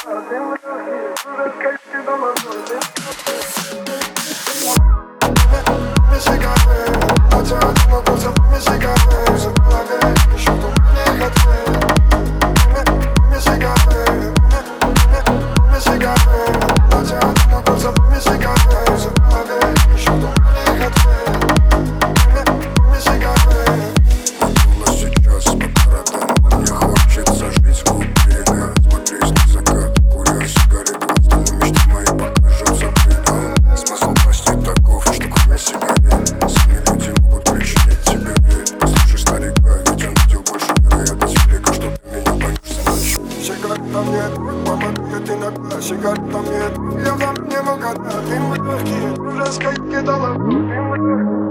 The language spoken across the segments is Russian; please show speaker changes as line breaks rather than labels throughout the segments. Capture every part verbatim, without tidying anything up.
Там нет, помогает иногда, сигар там нет. Я вам не мог отдать, ты мы легкие, уже скайки дала, ты мы легкие.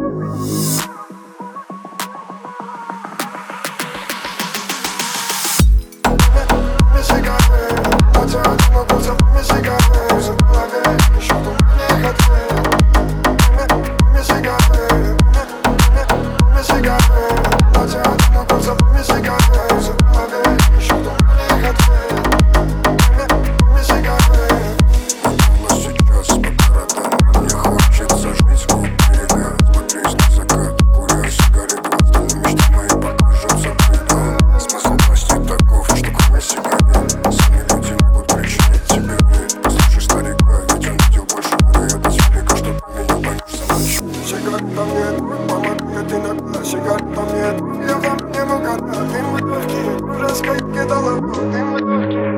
Там нет, помогает иногда, сигар там нет. Я вам не мог отдать, ты мы легкие, уже скайки дала, ты мы легкие.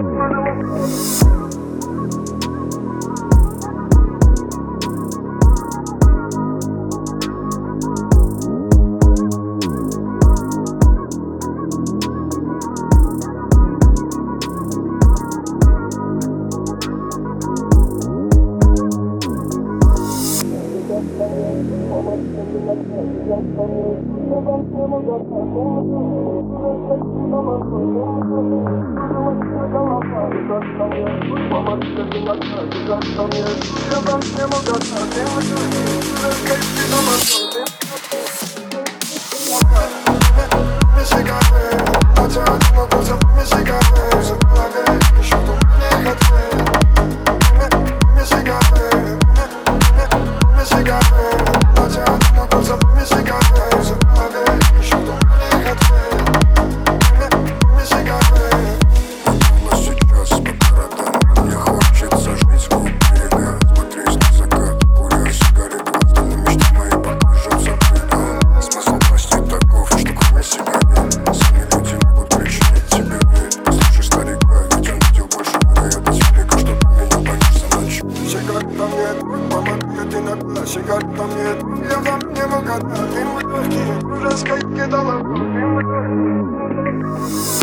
Сигар там нет, я вам не мог отдать, ты мы легкие, уже скайки дала, ты мы легкие.